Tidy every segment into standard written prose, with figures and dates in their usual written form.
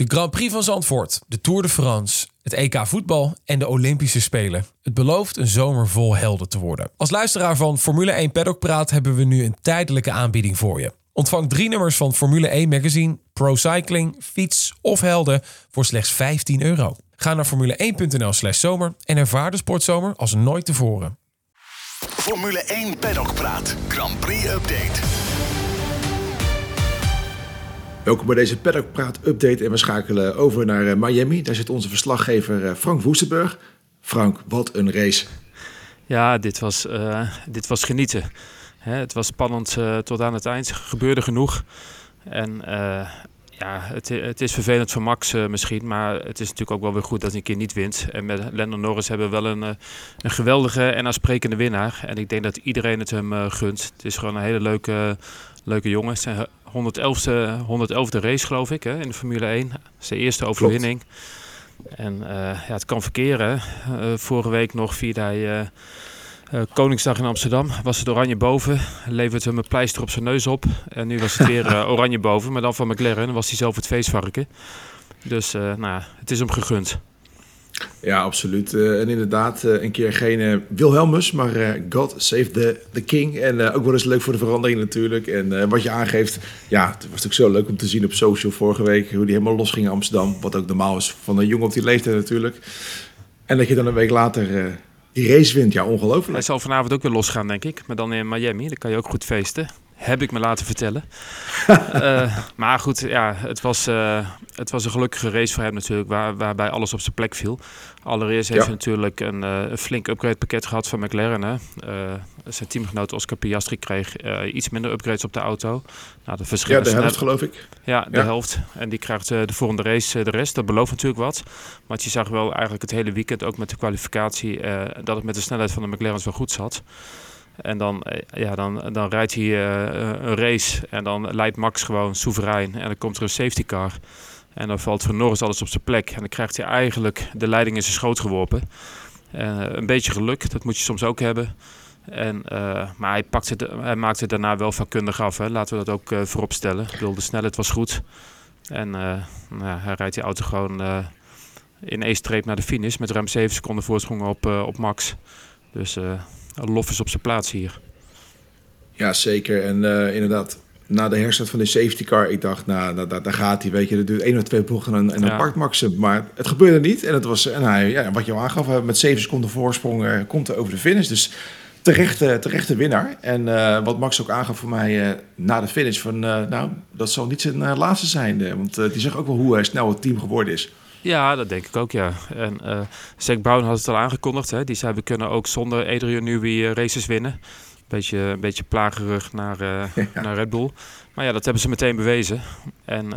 Grand Prix van Zandvoort, de Tour de France, het EK voetbal en de Olympische Spelen. Het belooft een zomer vol helden te worden. Als luisteraar van Formule 1 Paddock Praat hebben we nu een tijdelijke aanbieding voor je. Ontvang 3 nummers van Formule 1 Magazine, Pro Cycling, Fiets of Helden voor slechts €15. Ga naar formule1.nl/zomer en ervaar de sportzomer als nooit tevoren. Formule 1 Paddock Praat, Grand Prix Update. Welkom bij deze Paddock Praat update en we schakelen over naar Miami. Daar zit onze verslaggever Frank Woestenburg. Frank, wat een race. Ja, dit was genieten. Het was spannend tot aan het eind. Gebeurde genoeg. En het is vervelend voor Max misschien, maar het is natuurlijk ook wel weer goed dat hij een keer niet wint. En met Lando Norris hebben we wel een geweldige en aansprekende winnaar. En ik denk dat iedereen het hem gunt. Het is gewoon een hele leuke jongen. Het zijn 111e race, geloof ik, in de Formule 1. Zijn eerste overwinning. En het kan verkeren. Vorige week nog vierde hij Koningsdag in Amsterdam. Was het oranje boven. Levert hem een pleister op zijn neus op. En nu was het weer oranje boven. Maar dan van McLaren. Dan was hij zelf het feestvarken. Dus het is hem gegund. Ja, absoluut. En inderdaad, een keer geen Wilhelmus, maar God Save the King. En ook wel eens leuk voor de verandering natuurlijk. En wat je aangeeft, ja, het was natuurlijk zo leuk om te zien op social vorige week, hoe die helemaal los ging in Amsterdam. Wat ook normaal is van een jongen op die leeftijd natuurlijk. En dat je dan een week later die race wint, ja, ongelooflijk. Hij zal vanavond ook weer losgaan, denk ik. Maar dan in Miami, dan kan je ook goed feesten. Heb ik me laten vertellen. Maar goed, ja, het was een gelukkige race voor hem natuurlijk, waarbij alles op zijn plek viel. Allereerst heeft hij natuurlijk een flink upgrade pakket gehad van McLaren. Hè. Zijn teamgenoot Oscar Piastri kreeg iets minder upgrades op de auto. Nou, de helft geloof ik. Ja, de helft. En die krijgt de volgende race de rest. Dat belooft natuurlijk wat. Maar je zag wel eigenlijk het hele weekend, ook met de kwalificatie, dat het met de snelheid van de McLaren's wel goed zat. En dan rijdt hij een race en dan leidt Max gewoon soeverein. En dan komt er een safety car. En dan valt voor Norris alles op zijn plek. En dan krijgt hij eigenlijk de leiding in zijn schoot geworpen. Een beetje geluk, dat moet je soms ook hebben. Maar hij maakt het daarna wel vakkundig af. Hè. Laten we dat ook voorop stellen. Ik bedoel, de snelheid was goed. En hij rijdt die auto gewoon in één streep naar de finish. Met ruim 7 seconden voorsprong op Max. Dus lof is op zijn plaats hier. Ja, zeker. En inderdaad, na de herstart van de safety car, ik dacht, daar gaat hij, weet je. Dat duurt 1 of 2 bochten en dan pakt Max hem. Maar het gebeurde niet. En wat je al aangaf, met 7 seconden voorsprong komt hij over de finish. Dus terechte winnaar. En wat Max ook aangaf voor mij na de finish, dat zal niet zijn laatste zijn. Want die zag ook wel hoe snel het team geworden is. Ja, dat denk ik ook, ja. En Zac Brown had het al aangekondigd. Hè. Die zei, we kunnen ook zonder Adrian Newey races winnen. Een beetje plagerig naar Red Bull. Maar ja, dat hebben ze meteen bewezen. En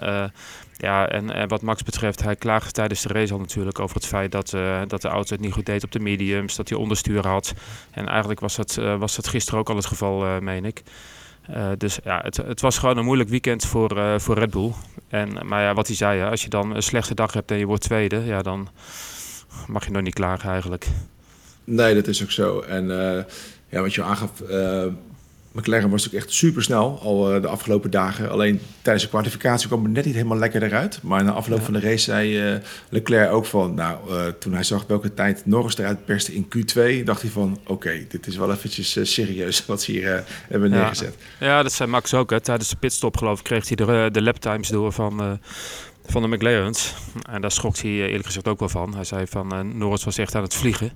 wat Max betreft, hij klaagde tijdens de race al natuurlijk over het feit dat de auto het niet goed deed op de mediums. Dat hij onderstuur had. En eigenlijk was dat gisteren ook al het geval, meen ik. Dus ja, het was gewoon een moeilijk weekend voor Red Bull. Maar ja, wat hij zei, als je dan een slechte dag hebt en je wordt tweede, ja, dan mag je nog niet klagen eigenlijk. Nee, dat is ook zo. En wat je aangaf, McLaren was natuurlijk echt supersnel al de afgelopen dagen. Alleen tijdens de kwalificatie kwam het net niet helemaal lekker eruit. Maar na afloop van de race zei Leclerc ook van, toen hij zag welke tijd Norris eruit perste in Q2, dacht hij van, oké, dit is wel eventjes serieus wat ze hier hebben neergezet. Ja, dat zei Max ook. Hè. Tijdens de pitstop, geloof ik, kreeg hij de laptimes door van de McLaren's. En daar schrok hij eerlijk gezegd ook wel van. Hij zei van, Norris was echt aan het vliegen.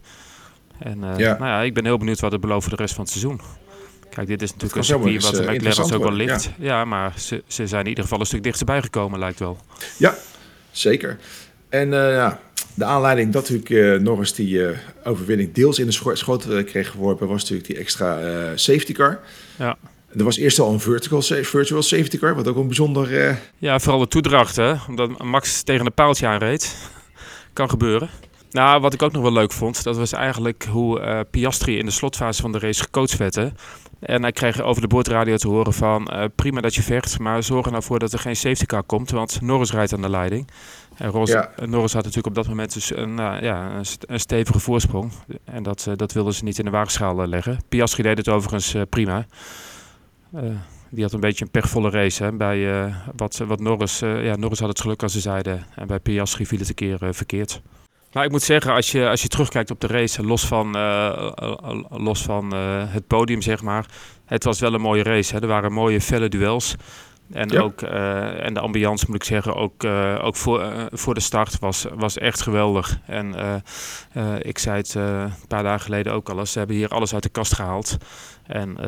En ik ben heel benieuwd wat het belooft voor de rest van het seizoen. Kijk, dit is natuurlijk een circuit wat de McLaren's ook wel ligt. Ja, maar ze zijn in ieder geval een stuk dichterbij gekomen, lijkt wel. Ja, zeker. En de aanleiding dat natuurlijk Norris die overwinning deels in de schot kreeg geworpen, was natuurlijk die extra safety car. Ja. Er was eerst al een virtual safety car, wat ook een bijzonder... Ja, vooral de toedracht, hè? Omdat Max tegen een paaltje aanreed. Kan gebeuren. Nou, wat ik ook nog wel leuk vond, dat was eigenlijk hoe Piastri in de slotfase van de race gecoacht werd. Hè? En hij kreeg over de boordradio te horen van prima dat je vecht, maar zorg er nou voor dat er geen safety car komt, want Norris rijdt aan de leiding. En Norris had natuurlijk op dat moment dus een stevige voorsprong. En dat wilden ze niet in de waagschaal leggen. Piastri deed het overigens prima. die had een beetje een pechvolle race. Hè, bij wat Norris... Norris had het geluk, als ze zeiden. En bij Piastri viel het een keer verkeerd. Maar ik moet zeggen, als je terugkijkt op de race, los van het podium, zeg maar. Het was wel een mooie race. Hè. Er waren mooie, felle duels. En ook en de ambiance, moet ik zeggen, ook voor de start was echt geweldig. En ik zei het een paar dagen geleden ook al eens. Ze hebben hier alles uit de kast gehaald. En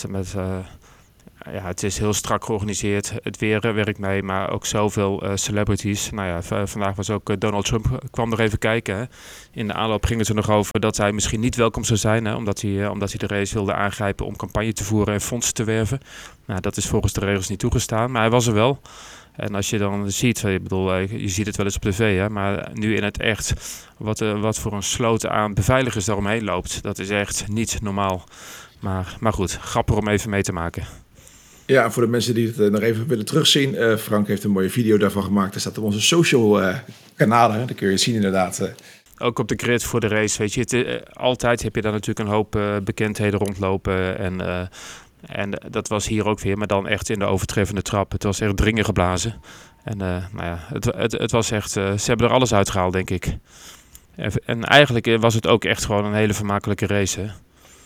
het is heel strak georganiseerd. Het weer werkt mee, maar ook zoveel celebrities. Nou ja, vandaag was ook Donald Trump, kwam er even kijken. Hè. In de aanloop ging het er nog over dat hij misschien niet welkom zou zijn. Hè, omdat hij de race wilde aangrijpen om campagne te voeren en fondsen te werven. Nou, dat is volgens de regels niet toegestaan, maar hij was er wel. En als je dan ziet, je ziet het wel eens op tv, hè, maar nu in het echt, wat voor een sloot aan beveiligers daaromheen loopt, dat is echt niet normaal. Maar goed, grappig om even mee te maken. Ja, voor de mensen die het nog even willen terugzien. Frank heeft een mooie video daarvan gemaakt. Dat staat op onze social kanalen. Dan kun je het zien inderdaad. Ook op de grid voor de race, weet je. Altijd heb je daar natuurlijk een hoop bekendheden rondlopen. En dat was hier ook weer, maar dan echt in de overtreffende trap. Het was echt dringen geblazen. En het was echt... ze hebben er alles uitgehaald, denk ik. En eigenlijk was het ook echt gewoon een hele vermakelijke race, hè.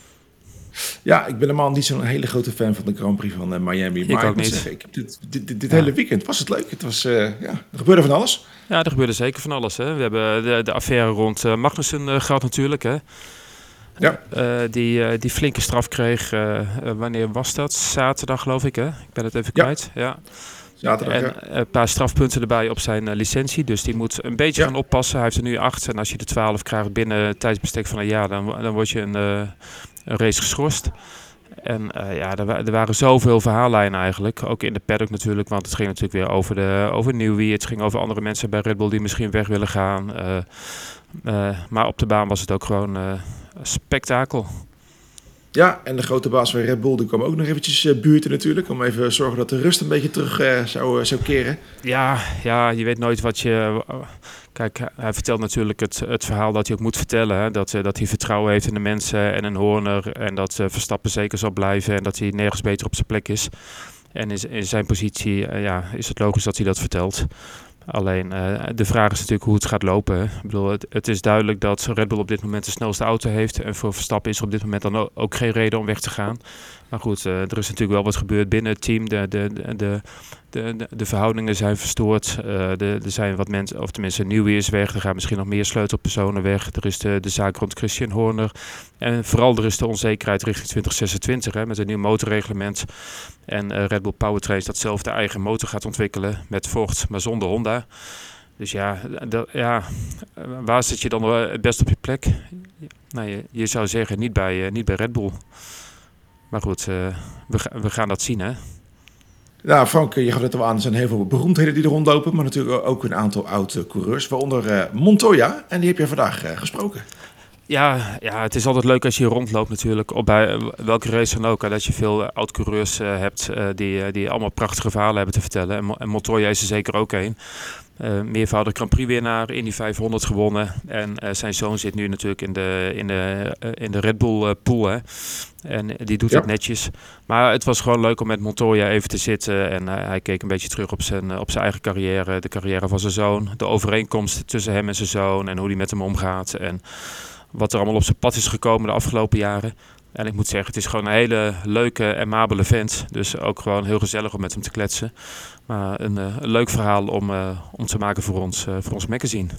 Ja, ik ben helemaal niet zo'n hele grote fan van de Grand Prix van Miami. Maar ik ook niet. Zeggen, dit hele weekend was het leuk. Het was, er gebeurde van alles. Ja, er gebeurde zeker van alles. Hè. We hebben de affaire rond Magnussen gehad natuurlijk. Hè. Ja. Die flinke straf kreeg, wanneer was dat? Zaterdag geloof ik, hè? Ik ben het even kwijt. Ja. Zaterdag, een paar strafpunten erbij op zijn licentie. Dus die moet een beetje gaan oppassen. Hij heeft er nu 8. En als je de 12 krijgt binnen het tijdsbestek van een jaar, dan word je een race geschorst. En er waren zoveel verhaallijnen eigenlijk. Ook in de paddock natuurlijk. Want het ging natuurlijk weer over Newey. Het ging over andere mensen bij Red Bull die misschien weg willen gaan. Maar op de baan was het ook gewoon spektakel. Ja, en de grote baas van Red Bull die kwam ook nog eventjes buurten natuurlijk. Om even te zorgen dat de rust een beetje terug zou keren. Ja, je weet nooit wat je... Kijk, hij vertelt natuurlijk het verhaal dat hij ook moet vertellen. Hè? Dat hij vertrouwen heeft in de mensen en in Horner. En dat Verstappen zeker zal blijven en dat hij nergens beter op zijn plek is. En in zijn positie is het logisch dat hij dat vertelt. Alleen de vraag is natuurlijk hoe het gaat lopen. Hè? Ik bedoel, het is duidelijk dat Red Bull op dit moment de snelste auto heeft. En voor Verstappen is er op dit moment dan ook geen reden om weg te gaan. Maar goed, er is natuurlijk wel wat gebeurd binnen het team. De verhoudingen zijn verstoord. Er zijn wat mensen, of tenminste Newey is weg. Er gaan misschien nog meer sleutelpersonen weg. Er is de zaak rond Christian Horner. En vooral er is de onzekerheid richting 2026 met een nieuw motorreglement. En Red Bull Powertrains dat zelf de eigen motor gaat ontwikkelen met Ford, maar zonder Honda. Dus waar zit je dan het best op je plek? Nou, je zou zeggen niet bij Red Bull. Maar goed, we gaan dat zien, hè. Nou, Frank, je gaf het al aan, er zijn heel veel beroemdheden die er rondlopen, maar natuurlijk ook een aantal oude coureurs, waaronder Montoya. En die heb je vandaag gesproken. Ja, het is altijd leuk als je hier rondloopt natuurlijk, op bij welke race dan ook. Dat je veel oud-coureurs hebt die allemaal prachtige verhalen hebben te vertellen. En Montoya is er zeker ook een. Meervoudig Grand Prix winnaar, Indy 500 gewonnen. En zijn zoon zit nu natuurlijk in de Red Bull pool. Hè. En die doet het netjes. Maar het was gewoon leuk om met Montoya even te zitten. En hij keek een beetje terug op zijn eigen carrière. De carrière van zijn zoon. De overeenkomst tussen hem en zijn zoon. En hoe hij met hem omgaat. En wat er allemaal op zijn pad is gekomen de afgelopen jaren. En ik moet zeggen, het is gewoon een hele leuke en amabele vent. Dus ook gewoon heel gezellig om met hem te kletsen. Maar een leuk verhaal om te maken voor ons magazine.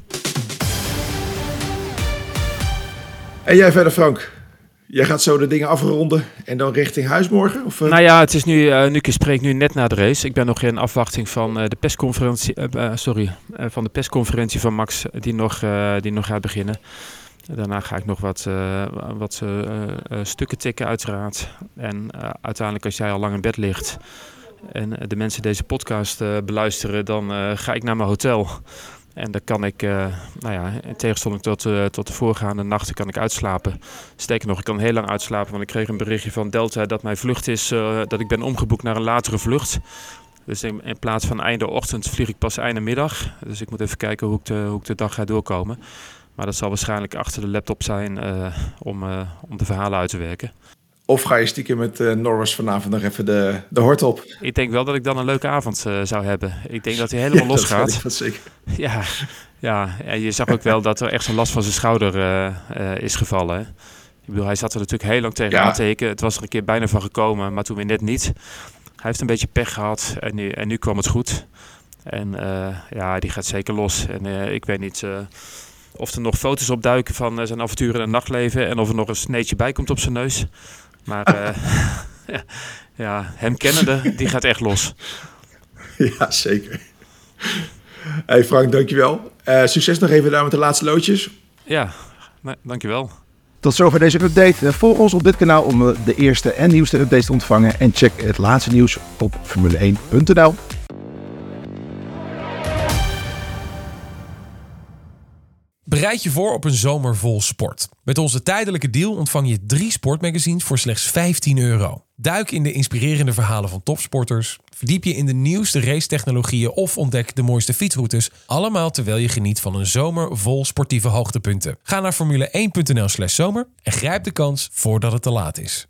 En jij verder, Frank? Jij gaat zo de dingen afronden en dan richting huis morgen? Of? Nou ja, het is nu ik spreek nu net na de race. Ik ben nog in afwachting van de persconferentie van Max die nog gaat beginnen. Daarna ga ik nog wat stukken tikken uiteraard. En uiteindelijk als jij al lang in bed ligt en de mensen deze podcast beluisteren, dan ga ik naar mijn hotel. En dan kan ik, in tegenstelling tot de voorgaande nachten, kan ik uitslapen. Sterker nog, ik kan heel lang uitslapen, want ik kreeg een berichtje van Delta dat mijn vlucht is, dat ik ben omgeboekt naar een latere vlucht. Dus in plaats van einde ochtend vlieg ik pas einde middag. Dus ik moet even kijken hoe ik de dag ga doorkomen. Maar dat zal waarschijnlijk achter de laptop zijn om de verhalen uit te werken. Of ga je stiekem met Norris vanavond nog even de hort op? Ik denk wel dat ik dan een leuke avond zou hebben. Ik denk dat hij helemaal los gaat. Dat zeker. Ja, en je zag ook wel dat er echt zo'n last van zijn schouder is gevallen. Hè? Ik bedoel, hij zat er natuurlijk heel lang tegenaan te hikken. Het was er een keer bijna van gekomen, maar toen weer net niet. Hij heeft een beetje pech gehad en nu kwam het goed. En die gaat zeker los. En ik weet niet of er nog foto's opduiken van zijn avonturen in het nachtleven. En of er nog een sneetje bij komt op zijn neus. Maar hem kennende, die gaat echt los. Ja, zeker. Hey Frank, dankjewel. Succes nog even daar met de laatste loodjes. Ja, dankjewel. Tot zover deze update. Volg ons op dit kanaal om de eerste en nieuwste updates te ontvangen. En check het laatste nieuws op formule1.nl. Bereid je voor op een zomer vol sport. Met onze tijdelijke deal ontvang je 3 sportmagazines voor slechts €15. Duik in de inspirerende verhalen van topsporters. Verdiep je in de nieuwste racetechnologieën of ontdek de mooiste fietsroutes. Allemaal terwijl je geniet van een zomer vol sportieve hoogtepunten. Ga naar formule1.nl/zomer en grijp de kans voordat het te laat is.